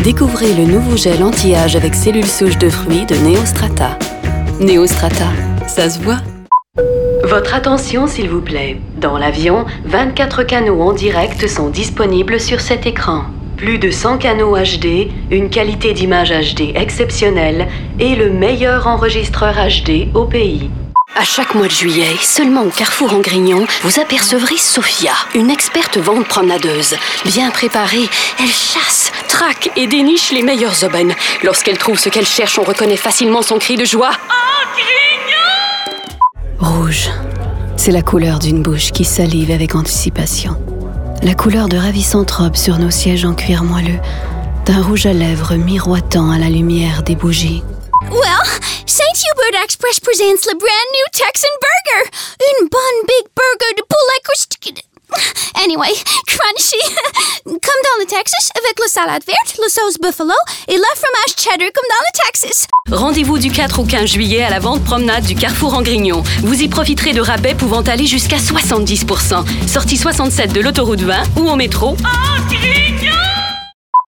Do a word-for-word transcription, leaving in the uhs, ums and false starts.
Découvrez le nouveau gel anti-âge avec cellules souches de fruits de Neostrata. Neostrata, ça se voit. Votre attention s'il vous plaît. Dans l'avion, vingt-quatre canaux en direct sont disponibles sur cet écran. Plus de cent canaux H D, une qualité d'image H D exceptionnelle et le meilleur enregistreur H D au pays. À chaque mois de juillet, seulement au Carrefour en Grignon, vous apercevrez Sophia, une experte vente promenadeuse. Bien préparée, elle chasse, traque et déniche les meilleures aubaines. Lorsqu'elle trouve ce qu'elle cherche, on reconnaît facilement son cri de joie. En Grignon! Rouge, c'est la couleur d'une bouche qui salive avec anticipation. La couleur de ravissante robe sur nos sièges en cuir moelleux, d'un rouge à lèvres miroitant à la lumière des bougies. Well, Saint Hubert Express presents le brand new Texan burger. Une bonne big burger de poulet croustillant. Anyway, crunchy. Comme dans le Texas, avec la salade verte, la sauce buffalo et le fromage cheddar comme dans le Texas. Rendez-vous du quatre au quinze juillet à la vente promenade du Carrefour en Grignon. Vous y profiterez de rabais pouvant aller jusqu'à soixante-dix pour cent. Sortie soixante-sept de l'autoroute vingt ou au métro. En Grignon!